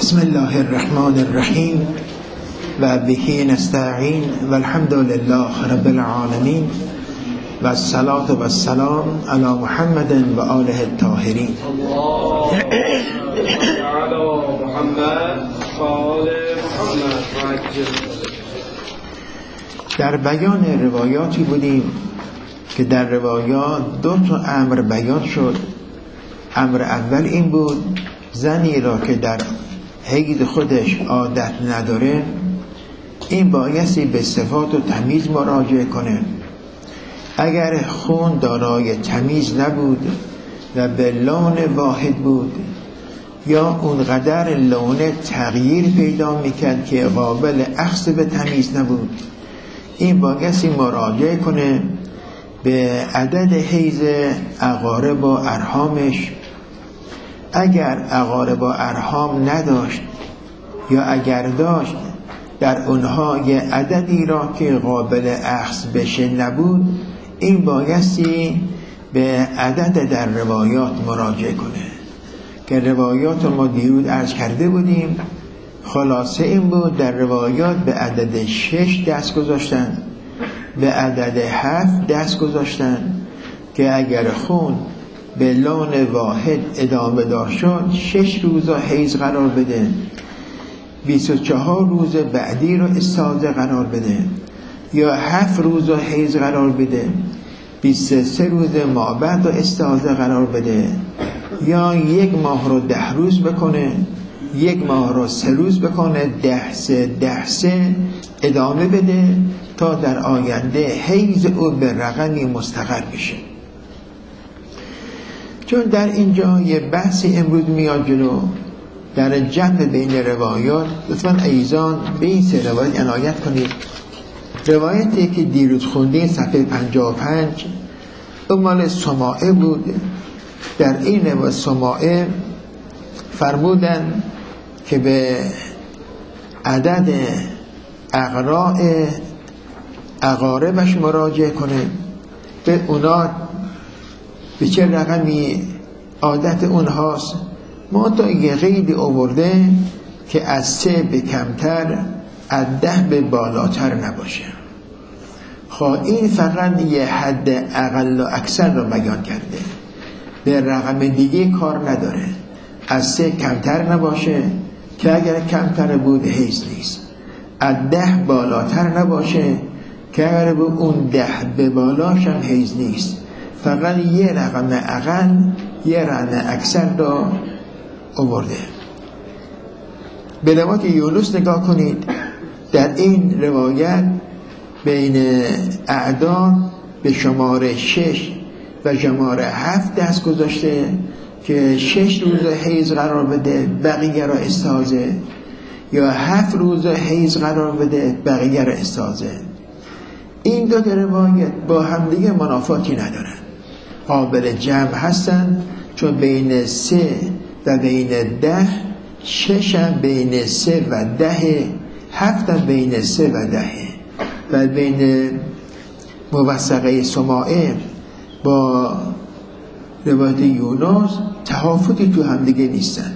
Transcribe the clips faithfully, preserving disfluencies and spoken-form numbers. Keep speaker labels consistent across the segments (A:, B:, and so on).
A: بسم الله الرحمن الرحیم و به نستعین و الحمد لله رب العالمین و الصلاة و السلام علی محمد و آله الطاهرین. در بیان روایاتی بودیم که در روایات دو تا امر بیان شد. امر اول این بود زنی را که در حید خودش عادت نداره این بایستی به صفات و تمیز مراجعه کنه. اگر خون دارای تمیز نبود و به لون واحد بود یا اونقدر لون تغییر پیدا میکرد که قابل اخذ به تمیز نبود، این بایستی مراجعه کنه به عدد حیض عقارب و ارحامش. اگر عقارب و ارحام نداشت یا اگر داشت در اونها یه عددی را که قابل اخذ بشه نبود، این بایستی به عدد در روایات مراجعه کنه که روایات ما دیروز عرض کرده بودیم. خلاصه این بود در روایات به عدد شش دست گذاشتن، به عدد هفت دست گذاشتن که اگر خون به لون واحد ادامه دار شد شش روزا حیض قرار بده، بیست و چهار روز بعدی رو استاذه قرار بده، یا هفت روز حیض قرار بده، بیست و سه روز مابعد رو استاذه قرار بده، یا یک ماه رو ده روز بکنه، یک ماه رو سه روز بکنه، ده سه ده سه ادامه بده تا در آینده حیض او به رقمی مستقر بشه. چون در اینجا یه بحثی امروز میاد جلو در جمع بین روایات، لطفاً ایزان به این سه روایت عنایت کنید. روایتی که دیروز خوندین صفحه پنجاه و پنج اون مال سماعه بود. در این روایت سماعه فرمودن که به عدد اقراء عقاربش مراجعه کنه، به اونا به چه رقمی عادت اونهاست. ما تا یه قیدی آورده که از سه به کمتر، از ده به بالاتر نباشه. خواه این فقط یه حد اقل و اکثر رو بیان کرده، به رقم دیگه کار نداره. از سه کمتر نباشه که اگر کمتر بود حیض نیست، از ده بالاتر نباشه که اگر بود اون ده به بالاش هم حیض نیست. فقط یه رقم اقل یه رقم اکثر رو آورده. به روایت یونس نگاه کنید. در این روایت بین اعداد به شماره شش و شماره هفت دست گذاشته که شش روز حیض قرار بده بقیه را استاذه، یا هفت روز حیض قرار بده بقیه را استاذه. این دو روایت با همدیگه منافاتی ندارن، قابل جمع هستن، چون بین سه و بین ده، شش هم بین سه و ده، هفت هم بین سه و ده، و بین موثقه سماعه با روایت یونس تفاوتی تو هم دیگه نیستن.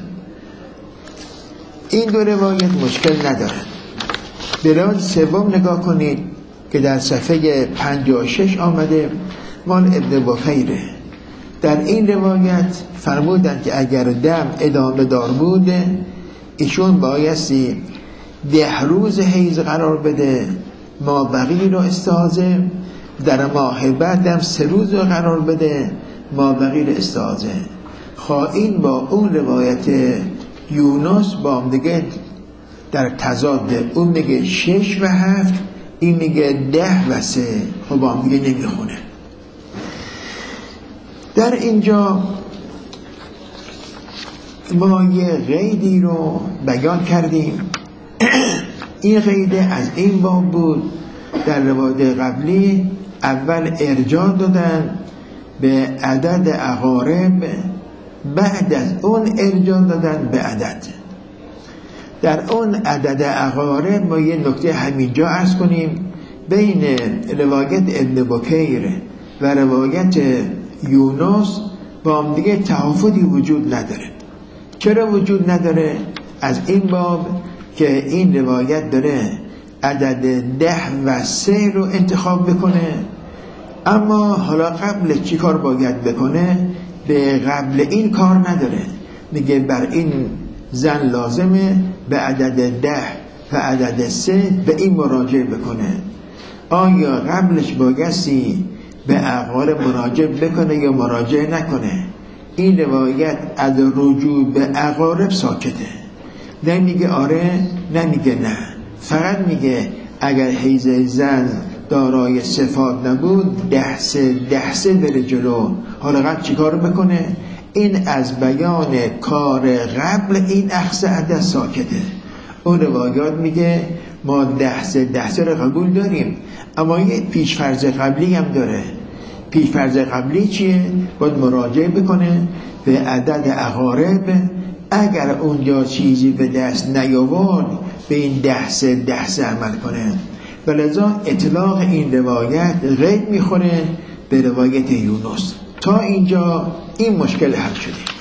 A: این دو روایت مشکل ندارن. به روایت سوم نگاه کنید که در صفحه پنجاه و شش آمده، مال ابن بخیره. در این روایت فرمودن که اگر دم ادامه دار بوده ایشون بایستی ده روز حیض قرار بده، ما بقی رو استاذه، در ماه بعدم سه روز رو قرار بده، ما بقی رو استاذه. خواه این با اون روایت یونس با هم دیگه در تضاد، اون میگه شش و هفت، این میگه ده و سه، خب با هم دیگه نمیخونه. در اینجا ما یه قیدی رو بیان کردیم. این قیده از این باب بود. در روایت قبلی اول ارجاع دادن به عدد عقارب، بعد از اون ارجاع دادن به عدد. در اون عدد عقارب ما یه نکته همینجا عرض کنیم، بین روایت ابن بکیر و روایت یونس با هم دیگه تفاوتی وجود نداره. چرا وجود نداره؟ از این باب که این روایت داره عدد ده و سه رو انتخاب بکنه، اما حالا قبل چی کار باید بکنه؟ به قبل این کار نداره. میگه بر این زن لازمه به عدد ده و عدد سه به این مراجعه بکنه. آیا قبلش بایستی به اقوال مراجعه بکنه یا مراجعه نکنه؟ این روایت از رجوع به اقارب ساکته، نه میگه آره نه میگه نه، فقط میگه اگر حیض زن دارای صفات نبود ده سه ده سه بره جلو. حالا قبل چی کار بکنه؟ این از بیان کار قبل این اخذ عدد ساکته. اون روایات میگه ما ده سه ده سه رو قبول داریم، اما یه پیشفرض قبلی هم داره. پیشفرض قبلی چیه؟ باید مراجعه بکنه به عدد اقارب. اگر اونجا چیزی به دست نیاورد به این ده سه ده سه عمل کنه. ولذا اطلاق این روایت غیر میخوره به روایت یونس. تا اینجا این مشکل حل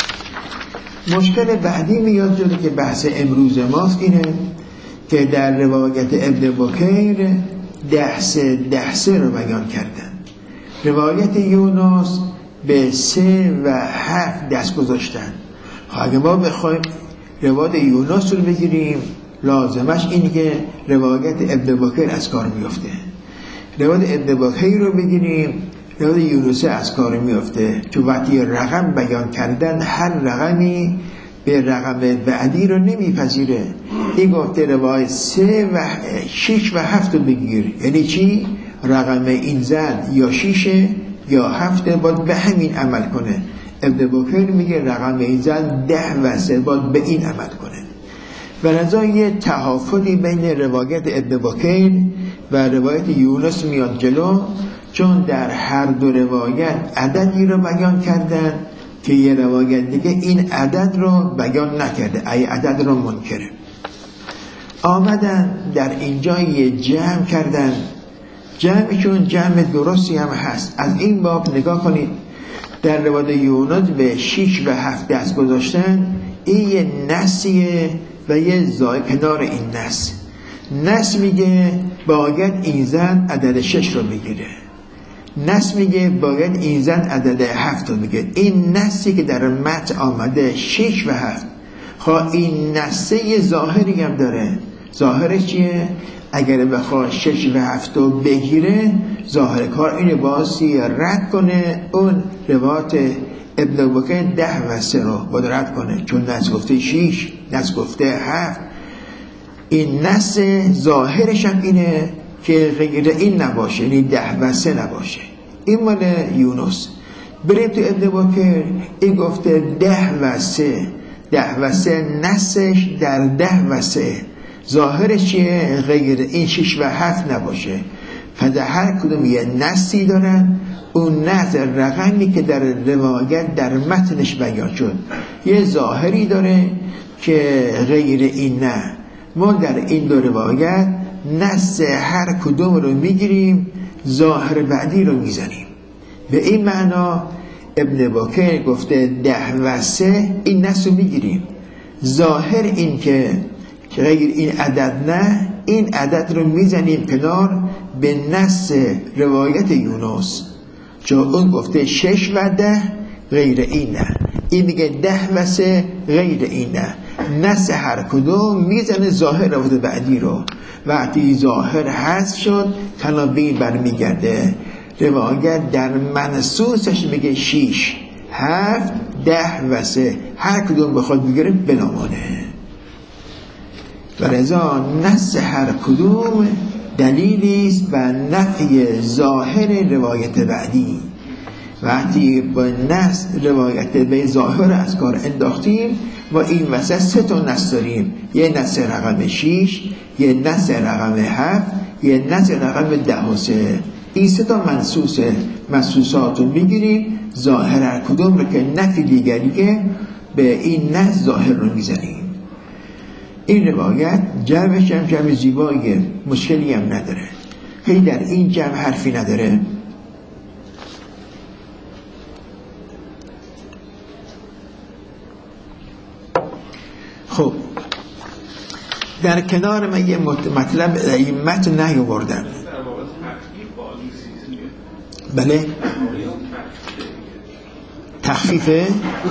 A: شده. مشکل بعدی میاد جلو که بحث امروز ماست، اینه که در روایت ابن بکیر ده سه ده سه رو بیان کردن. روایت یونس به سه و هفت دست گذاشتن. اگه ما بخوایم روایت یونس رو بگیریم، لازمش اینه که روایت ابن بکیر از کار میفته. روایت ابن بکیر رو بگیریم، روایت یونس از کار میفته. چون وقتی رقم بیان کردن، هر رقمی به رقم بعدی رو نمیپذیره. این گفته روایت سه و شش و هفت رو بگیر. یعنی چی؟ رقم این زن یا شیشه یا هفته، باید به همین عمل کنه. ابن بکیر میگه رقم این زن ده و سه، باید به این عمل کنه. و لذا یه تحافظی بین روایت ابن بکیر و روایت یونس میاد جلو، چون در هر دو روایت عددی رو بیان کردن که یه روایت دیگه این عدد رو بیان نکرده، ای عدد رو منکره. آمدن در اینجا یه جمع کردن، جمعشون جمع درستی هم هست. از این باب نگاه کنید، در روایت یونس به شیش و هفت دست گذاشتن. این یه نسیه و یه زای کنار این نس. نس میگه باید این زن عدد شش رو بگیره، نس میگه باید این زن عدد هفت رو بگیره. این نسی که در متن آمده شش و هفت، خواه این نسه یه ظاهری هم داره. ظاهرش چیه؟ اگر بخواه شش و هفت رو بگیره، ظاهر کار اینه باسی رد کنه اون روایت ابن بکیر ده و سه رو باید رد کنه، چون نس گفته شیش، نس گفته هفت. این نس ظاهرش هم اینه که غیر این نباشه، یعنی ده و سه نباشه. این مال یونس. بریم تو ابن بکیر، این گفته ده و سه، ده و سه نسش در ده و سه، ظاهرش چیه؟ غیر این شش و هفت نباشه. پس هر کدوم یه نسی دارن. اون نس رقمی که در روایت در متنش بیان شد یه ظاهری داره که غیر این نه. ما در این دو روایت نس هر کدوم رو میگیریم، ظاهر بعدی رو میزنیم. به این معنا ابن بکیر گفته ده و سه، این نس رو میگیریم، ظاهر این که غیر این عدد نه، این عدد رو میزنیم کنار به نس روایت یونس، چون اون گفته شش و ده غیر این نه، این میگه ده و سه غیر این نه. نس هر کدوم میزنه ظاهر روایت بعدی رو. وقتی ظاهر هست شد کلام به این برمیگرده. روایت در منصوصش میگه شیش، هفت، ده و سه، هر کدوم بخواد بگیره بنامانه. و لذا نس هر کدوم دلیلی است و نفی ظاهر روایت بعدی. وقتی با نس روایت به ظاهر از کار انداختیم و این وسط سه تا نس داریم، یه نس رقم شیش، یه نس رقم هفت، یه نس رقم ده و سه. این سه تا منصوصه، منصوصات رو میگیریم، ظاهر هر کدوم رو که نفی دیگریه به این نس ظاهر رو میزنیم. این روایت جمعش هم جمع زیباییه، مشکلی هم نداره، خیلی در این جمع حرفی نداره. خب در کنار من یه مطلب این متن نیاوردم. بله تخفیفه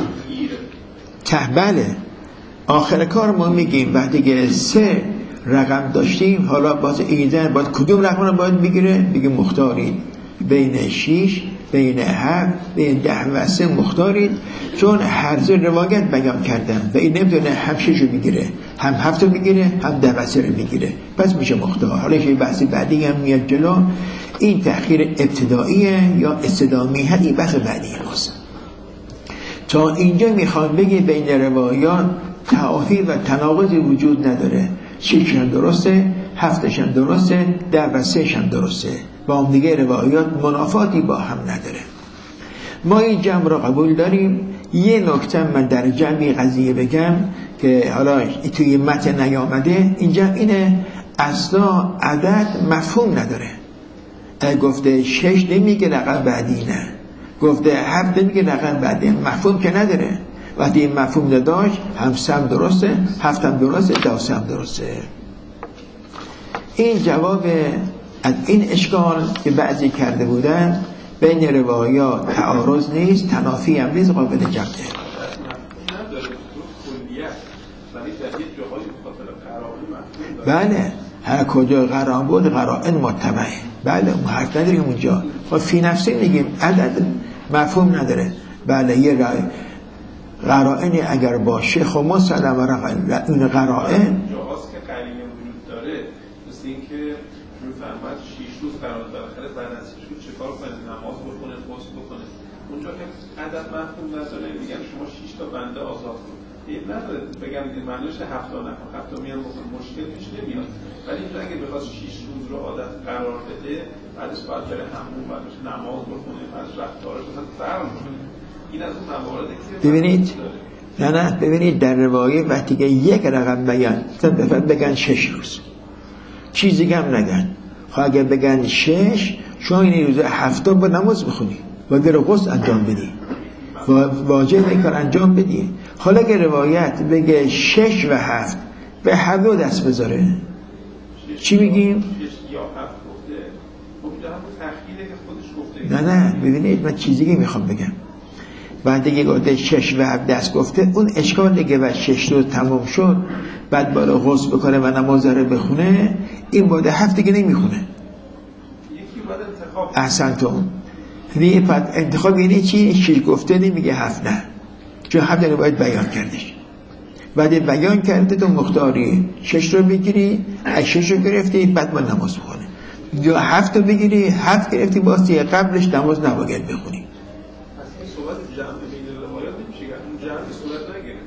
A: ته بله آخر کار ما میگیم وقتی که سه رقم داشتیم حالا باز ایزن باید کدوم رقم رو باید بگیره؟ بگیم مختارید بین شیش بین هفت بین ده و سه مختارید، چون هر سه روایت بیان کردن و این نمیتونه هم شش رو بگیره هم هفت رو بگیره هم ده و سه رو بگیره، پس میشه مختار. حالا یه بحث بعدی هم میاد جلو، این تأخیر ابتداییه یا استدامی هست، این بحث بعدی ماست. تا اینجا میخواد بگه بین روایات تعافی و تناقضی وجود نداره، شش هم درسته، هفتش هم درسته، ده و سهش هم درسته، با هم دیگه روایات منافاتی با هم نداره. ما این جمع را قبول داریم. یه نکته من در جمعی قضیه بگم که حالا توی متن نیامده، این جمع اینه اصلا عدد مفهوم نداره. گفته شش نمیگه رقم بعدی، نه گفته هفت نمیگه رقم بعدی، مفهوم که نداره. وقتی این مفهوم نداشت هم سم درسته، هفت هم درسته، ده سم درسته. این جواب از این اشکال که بعضی کرده بودن بین روایات تعارض نیست، تنافی هم نیست، قابل جمعه. بله هر کجا قرائن بود قرائن متبعه، بله اون حرف نداریم اونجا. و فی نفسی میگیم عدد مفهوم نداره. بله یه قرائنی اگر باشه خب ما سلام این قرائن روز قرار بالاخره بعد از شش روز چیکار کنه؟ نماز بخونه، غسل بکنه. اونجا که عدد مفهوم نداره، میگن شما شش تا بنده آزاد کن. این نداره بگم معنیش هفت تا نکن، هفت تا میان بکن، مشکل پیش نمیاد. ولی اینجا اگه بخواد شش روز رو عادت قرار بده، بعدش باید بره حموم، بعدش نماز بخونه، بعدش رفتارش مثلا فرق کنه. این از اون مواردی که ببینید نه نه ببینید در روایت وقتی که یک رقم بیان مثلا بگن شش روز، چیزی هم نگن. اگر بگن شش، شما این روز هفته با نماز بخونی و در غسل انجام بدی و واجب این کار انجام بدی. حالا اگر روایت بگه شش و هفت به هر دو دست بذاره چی میگیم؟ نه نه ببینید من چیزی که میخوام بگم، بعد دیگه گفته شش و هفت دست گفته، اون اشکال دیگه و شش روز تمام شد بعد بالا غسل بکنه و نماز رو بخونه، این باید هفت دیگه نمیخونه. یکی باید انتخاب احسنتون دیگه بعد انتخاب یعنی چی؟ شش گفته نمیگه هفت، نه چون هفت رو باید بیان کردش. بعد بیان کرده تو مختاری شش رو بگیری، از شش رو گرفتی بعد با نماز بخونه، یا هفت رو بگیری هفت گرفتی باستی قبلش نماز نباید بخونی. جمع بین روایات نمیشه که اون جمع صورت نگیره.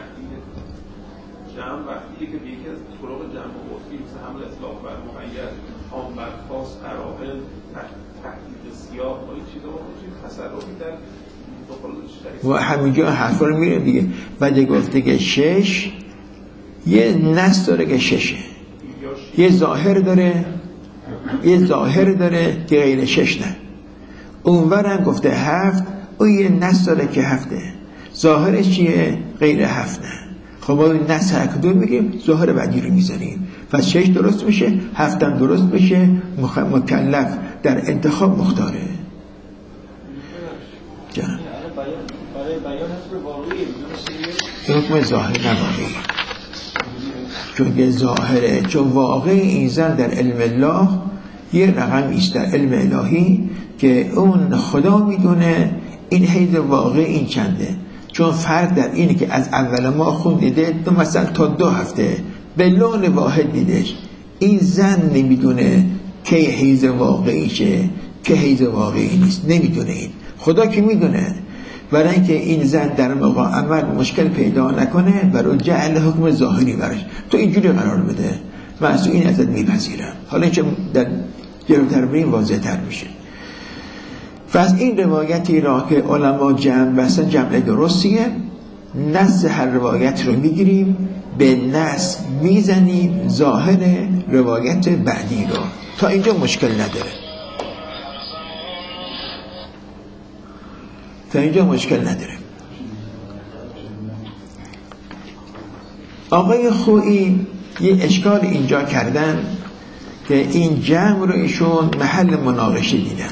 A: جمع وقتیه که به یکی از طرق جمع عرفی مثل حمل اطلاق بر مقید، عام بر خاص، قرائن، تحقیق سیاق و این چیزا باشه تصرفی در و همینجا حرفا رو میره دیگه. بعد گفته که شش یه نص داره که ششه، یه ظاهر داره یه ظاهر داره که غیر شش نه. اونورم گفته هفت، اون یه نص داره که هفته، ظاهرش چیه؟ غیر هفت نه. خب ما این نص هر کدوم میگیم ظاهر بعدی رو میذاریم، پس شش درست میشه، هفتم درست میشه، مکلف در انتخاب مختاره. جان برای بیان حکم ظاهر نواقعی، چون که ظاهره، چون واقع این زن در علم الله یه رقم ایست در علم الهی که اون خدا میدونه این حیض واقع این چنده. چون فرق در اینه که از اول ما خون دیده تو مثلا تا دو هفته به لون واحد دیدش، این زن نمیدونه که حیض واقعیشه که حیض واقعی نیست، نمیدونه. این خدا که میدونه، برای اینکه این زن در موقع عمل مشکل پیدا نکنه برای جعل حکم ظاهری برش تو اینجوری قرار بده، من از این ازت میپذیرم. حالا اینکه در جلوتر بریم واضح تر میشه. پس این روایتی را که علما جمع بستن جمع درستیه، نص هر روایت رو میگیریم به نص میزنیم ظاهر روایت بعدی رو، تا اینجا مشکل نداره، تا اینجا مشکل نداره. آقای خویی یه اشکال اینجا کردن که این جمع رو ایشون محل مناقشه دیدن.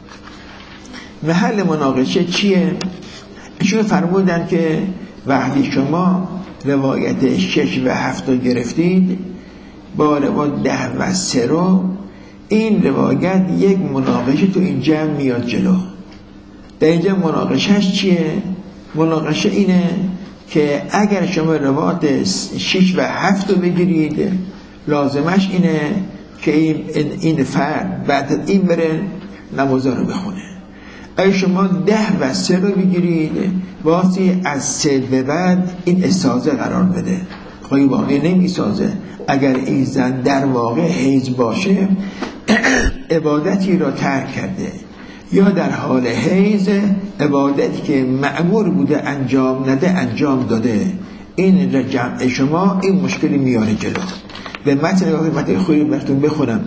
A: محل مناقشه چیه؟ ایشون فرمودن که وقتی شما روایت شش و هفت رو گرفتید با روایت ده و سه رو، این روایت یک مناقشه تو این جمع میاد جلو. در اینجا مناقشهش چیه؟ مناقشه اینه که اگر شما روایت شش و هفت رو بگیرید، لازمش اینه که این, این فرد بعد از این بره نمازا رو بخونه. اگر شما ده و سه رو بگیرید، واسی از سه به بعد این استازه قرار بده. خواهی واقعی نمی سازه. اگر این زن در واقع حیض باشه عبادتی را ترک کرده، یا در حال حیض عبادتی که مأمور بوده انجام نده انجام داده، این جمع شما این مشکلی میاره جلو. به متن متن خوبی براتون بخونم.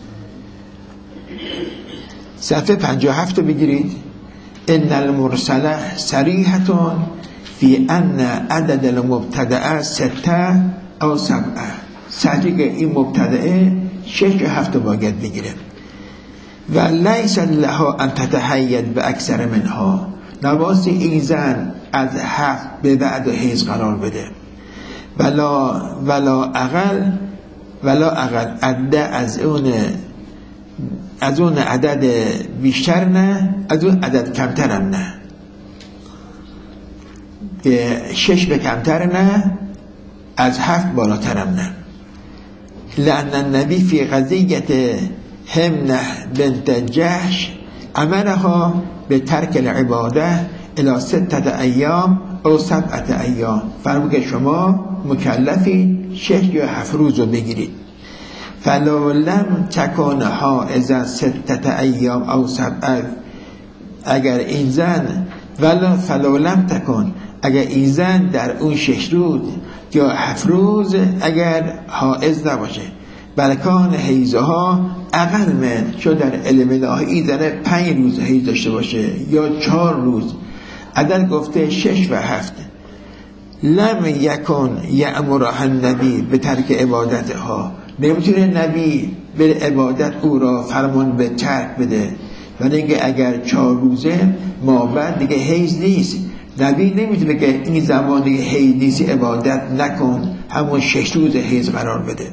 A: صفحه پنجاه و هفت رو بگیرید. ان المرسله صریحه فی ان عدد المبتدأ سته او سبعه. صحیح این مبتدأ شش و هفت باید بگیره. و لیس لها ان تتحید به اکثر منها. نواسی این زن از هفت به بعد حیض قرار بده. ولا ولا اقل ولا اقل عده از اون از اون عدد بیشتر نه، از اون عدد کمتر هم نه. شش به کمتر نه، از هفت بالاتر هم نه. لأن النبی فی قضیت همنه بنت جحش عملها به ترک العباده الى ستت ایام او سبعت ایام. فرمود که شما مکلفی شش یا هفت روز رو بگیرید. فلو لم تکن حائضا ستت ایام او سبعت، اگر این زن ولو فلو لم تکن، اگر این زن در اون شش روز یا هفت روز اگر حائض نباشه، بلکان حیضها اقل من، چون در علم الهی این زن پنج روز حیض داشته باشه یا چهار روز، عدد گفته شش و هفت. لم یکن یأمرها النبی به ترک عبادتها، نمیتونه نبی به عبادت او را فرمان به ترک بده. و دیگه اگر چهار روزه ما بعد دیگه حیض نیست، نبی نمیتونه که این زمان دیگه حیض نیست عبادت نکن، همون شش روز حیض قرار بده.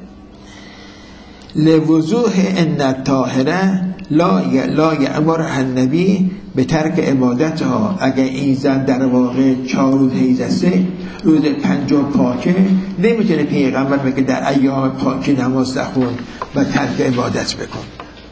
A: لوضوح ان الطاهره لا لا یأمرها النبی به ترک عبادتها. اگر این زن در واقع چهار روز حیض است، روز پنجم پاکه، نمیتونه پیغمبر بگه در ایام پاکی نماز نخون و ترک عبادت بکن.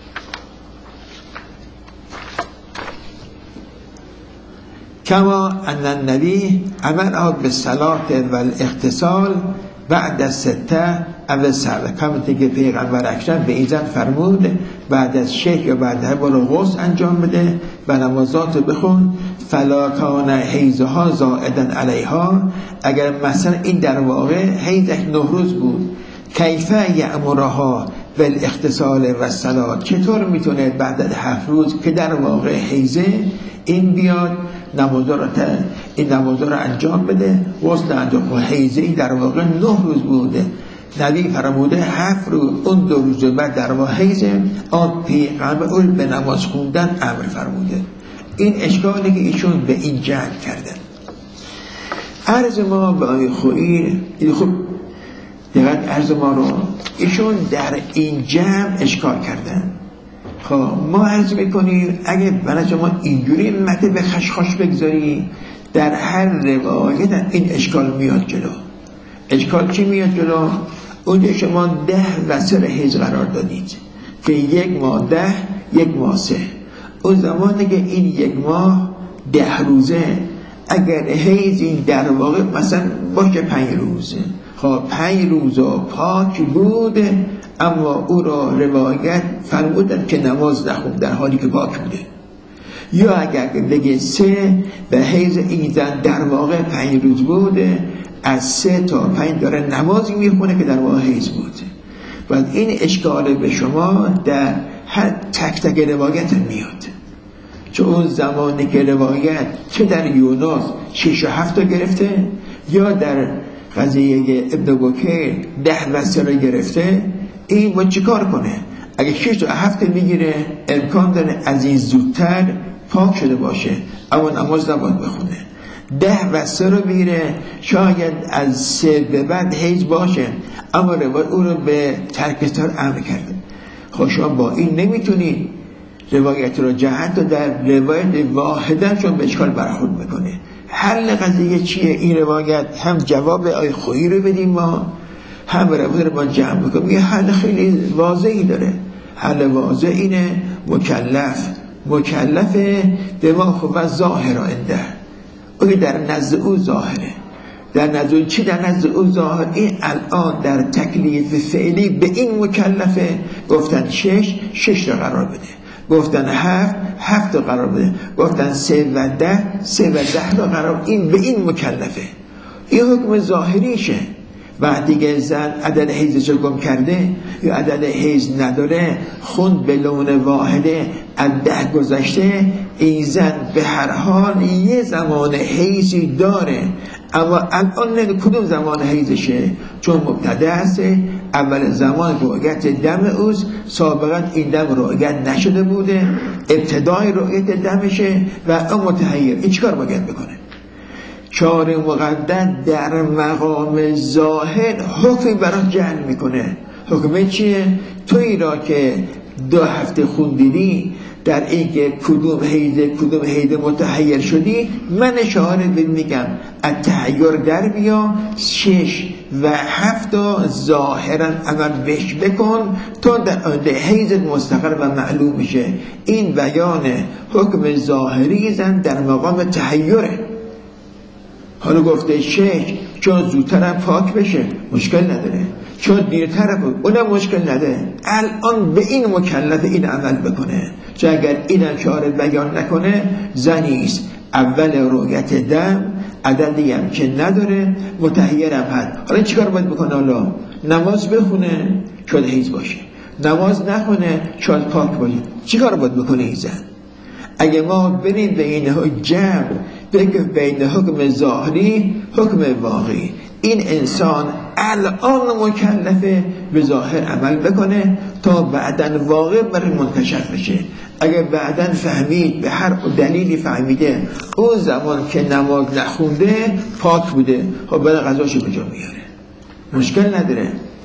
A: کما ان النبی امرها بالصلاه والاغتسال بعد از سته اول سبع. کما که پیغمبر اکرم به این زن فرمود بعد از شش یا بعد از برو غسل انجام بده و نمازات بخون. فلا کان حیضها زائدا علیها، اگر مثلا این در واقع حیضش نه روز بود، کیف یأمرها بالاغتسال و الصلاه، چطور میتونه بعد از هفت روز که در واقع حیضه این بیاد نمازا رو این نمازا رو انجام بده، غسل انجام کنه. حیضه این در واقع نه روز بوده، نبی فرموده هفت روز، اون دو روز بعد در واقع حیضه، آن پیغمبر اون به نماز خوندن امر فرموده. این اشکالی که ایشون به این جمع کردن. عرض ما به آقای خویی خب دقیق عرض ما رو ایشون در این جمع اشکال کردن. خب ما عرض میکنیم اگه برای شما اینجوری متن به خشخاش بگذاری، در هر روایت این اشکال میاد جلو. اشکال چی میاد جلو؟ اونجا شما ده و سر حیض قرار دادید که یک ماه ده، یک ماه سه. اون زمانی که این یک ماه ده روزه، اگر حیض این در واقع مثلا باشه پنج روزه، خب پنج روزه پاک بوده، اما او را روایت فرمودن که نماز نخوند در حالی که پاک بوده. یا اگر بگه سه به حیض این زن در واقع پنج روز بوده، از سه تا پنج داره نمازی میخونه که در واقع حیض بوده. و این اشکال به شما در هر تک تک روایت میاد، چون اون زمانی که روایت چه در یونس شش و هفت گرفته یا در قضیه ابن بکیر ده وسه رو گرفته، این با چی کار کنه؟ اگه شش تا هفته میگیره امکان داره از این زودتر پاک شده باشه اما نماز نباید بخونه. ده وسه رو بگیره شاید از سه به بعد حیض باشه اما روایت او رو به ترک تار امر کرده. خب شما با این نمیتونی روایت رو جهت رو در روایت واحده چون به اشکال برخورد میکنه. حل قضیه چیه؟ این روایت هم جواب آی خویی رو بدیم ما، هم روایت رو با جمع بکنیم. یه حل خیلی واضحی داره. حل واضح اینه مکلف مکلف بما هو ظاهر عنده، او در نزد او ظاهره. در نزد او چی؟ در نزد او ظاهر این الان در تکلیف فعلی به این مکلفه. گفتن شش شش را قرار بده، گفتن هفت هفت را قرار بده، گفتن سه و ده سه و ده را قرار. این به این مکلفه، این حکم ظاهریشه. بعد دیگه زن عدد حیضش گم کرده یا عدد حیض نداره، خون به لون واحده از ده گذشته، این زن به هر حال یه زمان حیضی داره اما الان نه کدوم زمان حیضشه، چون مبتدع هسته. اول زمان رؤیت دم اوست، سابقا این دم رؤیت نشده بوده، ابتدای رؤیت دمشه و اون متحیر. این چیکار باید بکنه؟ شارع مقدر در مقام ظاهر حکمی برای جعل میکنه. حکم چیه؟ توی را که دو هفته خوندیدی در این که کدوم حیده کدوم حیده متحیر شدی، من شارع میگم از تحیر در بیا، شش و هفت ظاهرا عمل بش بکن تا در آنده حیض مستقر و معلوم میشه. این بیان حکم ظاهری زن در مقام تحیره. حالا گفته شش چون زودتر پاک بشه مشکل نداره، چون دیرتر بود اونم مشکل نداره. الان به این مکلف این عمل بکنه، چون اگر اینم شارع بیان نکنه زنیست اول رؤیت دم، عددی هم که نداره، متحیرم هست. حالا چیکار باید بکنه؟ حالا نماز بخونه شاید حیض باشه، نماز نخونه شاید پاک باشه. چیکار باید بکنه این زن؟ اگه ما بریم به این جمع بگیم بین حکم ظاهری حکم واقعی، این انسان الان مکلفه به ظاهر عمل بکنه تا بعدن واقع برای منتشر بشه. اگر بعدن فهمید به هر دلیلی فهمیده اون زمان که نماز نخونده پاک بوده، خب بعد قضاشو به جا میاره، مشکل نداره.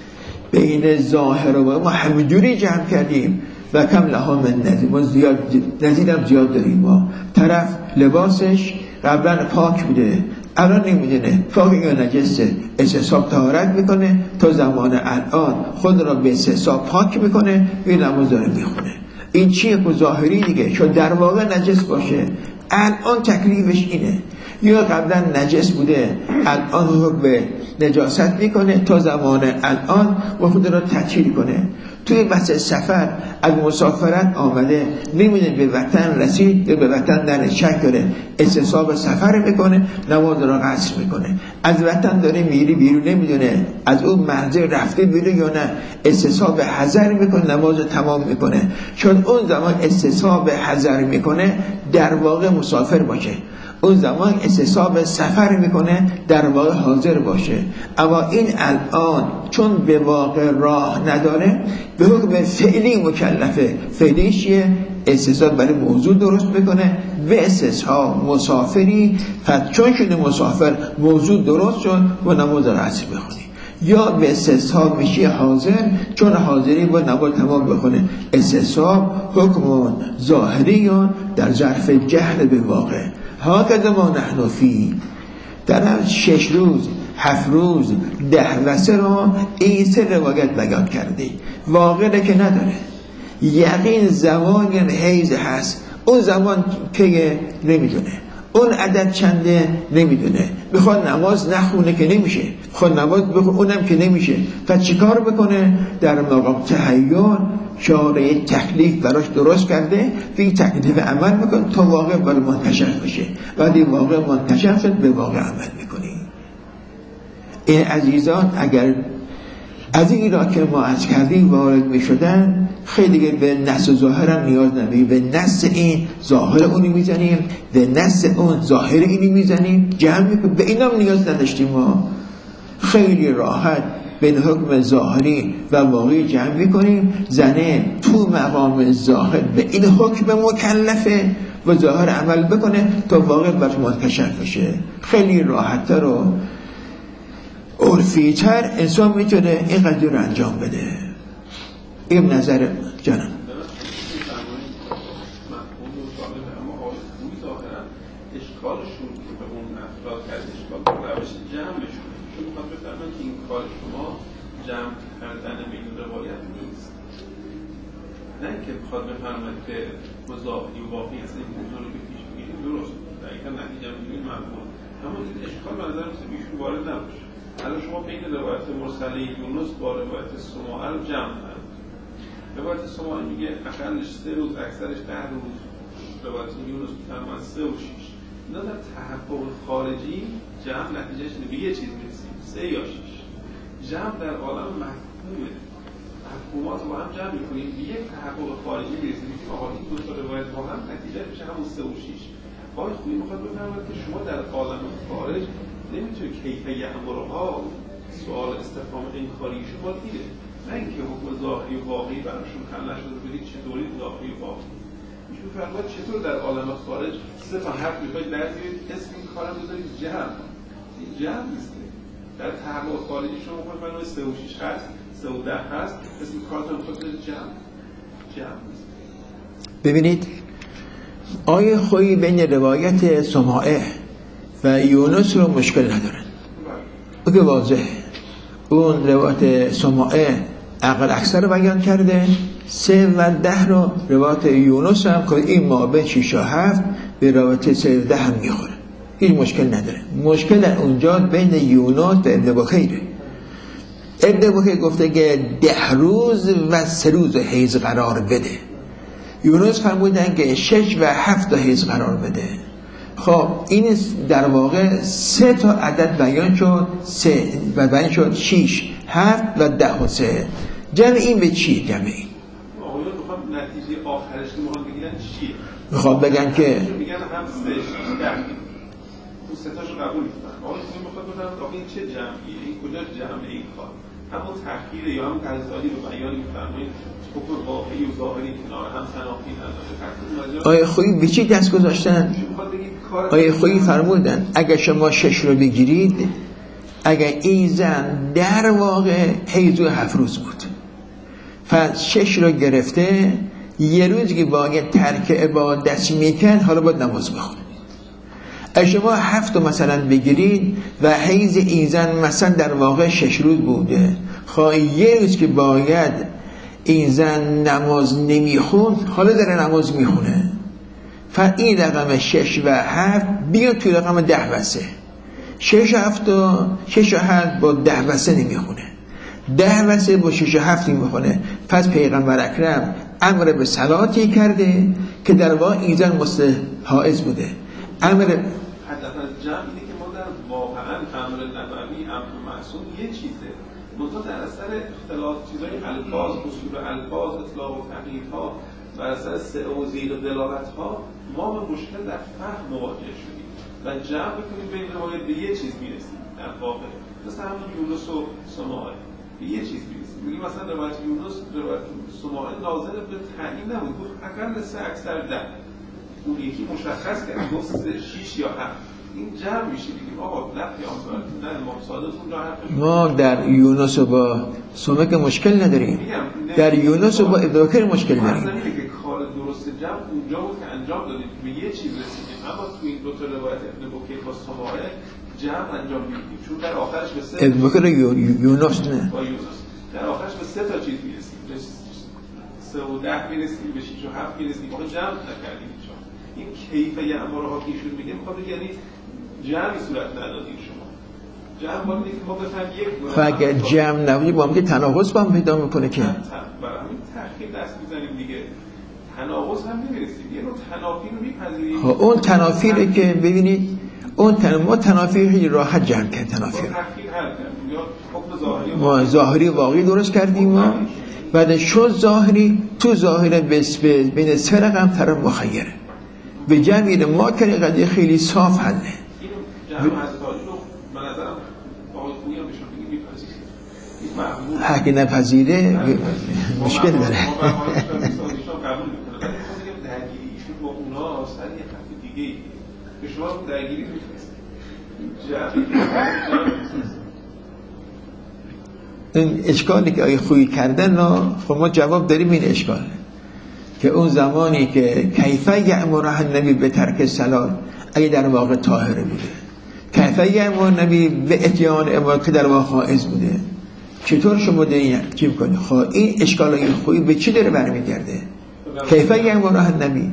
A: بین ظاهر و ما همینجوری جمع کردیم و کم لها من نزید، ما زیاد نزیدم زیاد داریم. ما طرف لباسش قبلا پاک بوده الان نمیدونه پاک یا نجسه، استصحاب طهارت میکنه تا زمان الان خود را به استصحاب پاک میکنه و نماز داره میخونه. این چیه؟ که ظاهری دیگه، چون در واقع نجس باشه الان تکلیفش اینه. یا قبلا نجس بوده الان حکم به نجاست میکنه تا زمان الان و خود را تطهیر کنه. توی بحث سفر از مسافرت آمده نمیدونه به وطن رسید یا به وطن در شک داره، استصحاب سفر میکنه، نماز را قصر میکنه. از وطن داره میری بیرون نمیدونه از اون مرزه رفته بیرون یا نه، استصحاب حذر میکنه، نماز تمام میکنه. چون اون زمان استصحاب حذر میکنه در واقع مسافر باشه، اون زمان استصحاب سفر میکنه در واقع حاضر باشه. اما این الان چون به واقع راه نداره به حکم فعلی مکلفه. فعلی چیه؟ استصحاب برای موضوع درست بکنه به استصحاب مسافری، پس چون شده مسافر موضوع درست شد و نماز عصر بخونی. یا به استصحاب میشه حاضر، چون حاضری با نماز تمام بخونه. استصحاب حکم ظاهری در ظرف جهل به واقع. ها که ما نحن فی در شش روز هفت روز ده و سه رو این سه روایت بیان کرده، واقعه که نداره. یقین زمانی حیض هست، اون زمان که نمیدونه، اون عدد چنده نمیدونه، بخواد نماز نخونه که نمیشه، بخواد نماز بخونه اونم که نمیشه. پس چیکار بکنه؟ در مقام تحیر شارع تکلیف براش درست کرده، این تکلیف عمل میکنه تا واقع برای منتشر بشه. بعد این واقع منتشر شد به واقع عمل میکنی. این عزیزان اگر از این را که ما از کردیم وارد میشدن، خیلی دیگه به نص ظاهر هم نیاز نداریم. به نص این ظاهر اونی میزنیم، به نص اون ظاهر اینی میزنیم، جمع میکنیم. به اینام نیاز نداشتیم ما. خیلی راحت بین حکم ظاهری و واقعی جمع میکنیم. زنه تو مقام ظاهر به این حکم مکلفه و ظاهر عمل بکنه تا واقع بر منکشف بشه. خیلی راحت‌تر و عرفی‌تر انسان میتونه این قضیه رو انجام بده. این نظر جانم.
B: اشکالشون که به اون افراد کرد اشکال روش جمعشون چون میخواد بفرمن که این کار شما جمع کردن بین روایت نیست، نه که بخواد بفرمن که مضافی و واقعی هست این موضوع رو به پیش بگیریم درست دقیقا نتیجه میگیریم مفهوم، اما این اشکال به نظر میسه بیشون وارد نباشه. الان شما بین روایت مرسله یونس با روایت سماعه رو جمع کنید. روایت سماعه میگه اقلش سه روز اکثرش ده روز، روایت یونس میفرمن سه و شیش. اینا در تحقق خارجی جمع نتیجهش به یه چیز میرسیم، سه یا شیش. جمع در عالم مفهومه، مفهومات با هم جمع میکنیم به یک تحقق خارجی میرسیم که آقا این دو تا روایت با هم نتیجه میشه همون سه و شیش. آقای خوبی میخواد بفرماید که شما در عالم خارج نمیتونید کیفه امرها سوال استفهام انکاری شما دیده، نه اینکه حکم ظاهری و واقعی براشون حل نشده بدید چطوری ظاهری و واقعی. میشون فرماید چطور در عالم خارج سه تا حرف میخواید درگیرید اسم این کارم بذارید جمع. این جمع نیست. در تحقق خارجی شما میخواید فرماید سه و شیش هست، سه و ده هست، اسم این کارتون میخواید بذارید جمع. جمع نیست.
A: ببینید آیه خویی بین روایت سماعه و یونس رو مشکل ندارن، او که واضحه. اون روایت سماعه عقل اکثر رو بیان کرده، سه و ده رو روایت یونس هم که این مابین شیش و هفت به روایت سه و ده هم میخوره، هیچ مشکل نداره. مشکل در اونجا بین یونس و ابن بکیره. ابن بکیر گفته که ده روز و سه روز حیض قرار بده، یونس فرمودن که شش و هفت تا حیض قرار بده. خب این در واقع سه تا عدد بیان شد، سه و بیان شد شیش، هفت و ده و سه. جمع این به چی؟ جمع این
B: آقایون میخوام نتیجه آخرش که میخوام بگیرن چیه؟
A: میخوام بگن که
B: میگن هم سه شیش ده اون سه تاشو قبول میکنن. آقایون میخواد بگن آقا این چه جمعیه؟ این کجا جمعه این کار؟ همون تأخیر یا همون تضادی رو بیان میفرمایید حکم واقعی و ظاهری کنار هم تناقی نداره.
A: آیه خویی به چی دست گذاشتن؟ آیه خویی فرمودن اگر شما شش رو بگیرید، اگر این زن در واقع حیض هفت روز بود، پس شش رو گرفته، یه روز که باید ترک عبادت میکرد، حالا باید نماز بخونه. اگر شما هفت رو مثلا بگیرید و حیض این زن مثلا در واقع شش روز بوده، خواهی یه روز که باید این زن نماز نمیخوند، حالا داره نماز میخونه. پس این رقم شش و هفت بیاد توی رقم ده و سه. شش و هفت و شش و هفت با ده و سه نمیخونه، ده و سه با شش و هفت نمیخونه. پس پیغمبر اکرم امر به صلاتی کرده که در واقع این زن مستحائض بوده. امر
B: هدف از جمع اینه که ما در واقعا امر نبوی امر معصوم یه چیزه، منتها در اثر اختلاف چیزای الفاظ، اصول الفاظ، اطلاق و تغییرها و اثر سعه و زیر و دلالتها ما به مشکل در فهم مواجه شدیم و جمع بکنیم بین روایت به یه چیز میرسیم. در واقع مثل همون یونس و سماعه به یه چیز میرسیم. میگیم مثلا روایت یونس روایت سماعه ناظر به تعیین نبود، گفت اقل سه اکثر ده، اون یکی مشخص کرد گفت شیش یا هفت. این جمع میشه. بگیم آقا نه پیامبر نه امام صادق اونجا حرفش.
A: ما در یونس و با سمک مشکل نداریم، در یونس و با ابن بکیر مشکل داریم.
B: مثلا اینه که کار درست جمع اونجا بود که انجام دادیم به یه چیز رسیدیم، اما تو این دو تا روایت ابن بکیر با سماعه جمع انجام میدیم، چون در آخرش به سه
A: ابن بکیر یونس نه
B: با یونس در آخرش به سه تا چیز میرسیم، به سه و ده میرسیم، به شیش و هفت میرسیم. ما جمع نکردیم. این کیفه امرها که ایشون میگه میخواد یعنی جمعی صورت ندادید شما. جمع باید میگه که ما بفهم یک
A: خب اگر جمع نبودی با هم که تناقض با هم پیدا میکنه که
B: برای همین تحقیق دست میزنیم دیگه، تناقض هم نمیرسیم، یه نوع تنافی رو میپذیریم.
A: خب اون تنافی رو که ببینید اون تن... ما تنافی خیلی راحت جمع کرد. تنافی رو
B: تحقیق حل کردیم یا حکم ظاهری
A: ما ظاهری واقعی درست کردیم. ما بعد شد ظاهری تو ظاهر بس بین سه رقم طرف مخیره به جمعی ما کنی قضیه خیلی صاف حله.
B: این جمع از تاریخ به نظرم آقای خویی هم بهشون
A: حق نپذیره مشکل داره. این اشکالی که آیه خویی کردن خب ما جواب داریم این اشکال که اون زمانی که کیفه یأمره النبی به ترک صلاة اگه در واقع طاهره بوده، کیفه یأمره النبی به اتیان اما که در واقع حائض بوده، چطور شما دارین چی میکنی؟ خب این اشکال آیه خویی به چی داره برمیگرده؟ کیفه یأمره النبی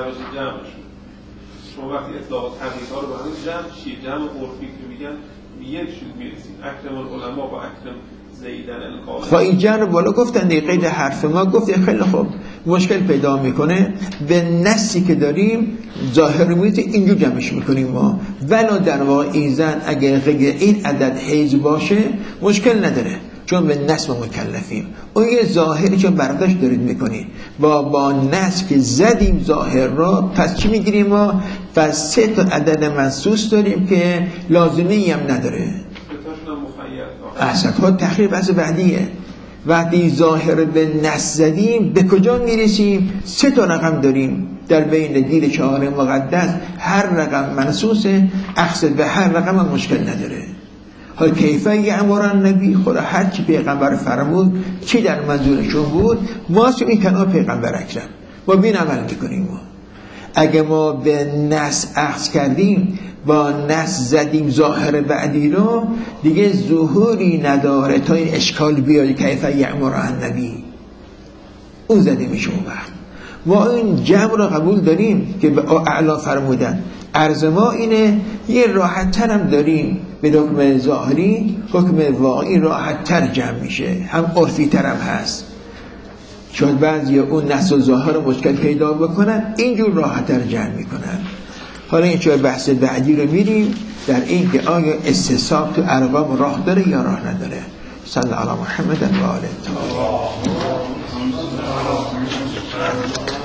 B: شما وقتی اطلاقات حقیقا رو به همین جمع چیه؟ جمع عرفی که میگن یک شد میرسید اکرم العلماء با اکرم زیدن القاضی.
A: خب این جمع رو بالا گفتن دیگه قید حرف ما گفت خیلی خوب مشکل پیدا میکنه به نصی که داریم ظاهر میت اینجور جمعش میکنیم ما، ولو در واقع این زن اگر این عدد حیض باشه مشکل نداره چون به نص مکلفیم. اون یه ظاهری چون برداشت دارید میکنید با با نص که زدیم ظاهر را، پس چی میگیریم ما؟ پس سه تا عدد منصوص داریم که لازمی هم نداره. احسن خود تخریب از بعدیه. وقتی ظاهر به نص زدیم به کجا میرسیم؟ سه تا رقم داریم در بین دیر چهار مقدس، هر رقم منصوصه، اخذ به هر رقم هم مشکل نداره. حال کیفه یأمره النبی خدا هر چی پیغمبر فرمود چی در منظورشون بود ما این کنار پیغمبر اکرم ما بین عمل میکنیم. ما اگه ما به نص اخذ کردیم با نص زدیم ظاهر بعدی رو دیگه ظهوری نداره تا این اشکال بیاد کیفه یأمره النبی اون زده میشه. اون وقت ما این جمع رو قبول داریم که به اعلا فرمودن، عرض ما اینه یه راحت تر هم داریم به حکم ظاهری، حکم واقعی راحت تر جمع میشه، هم عرفی تر هم هست چون بعضی اون نص و ظاهر مشکل پیدا بکنن اینجور راحت تر جمع میکنن. حالا این چون بحث بعدی رو میریم در این که آیا استصحاب تو ارقام راه داره یا راه نداره. صلی علی محمد و آله.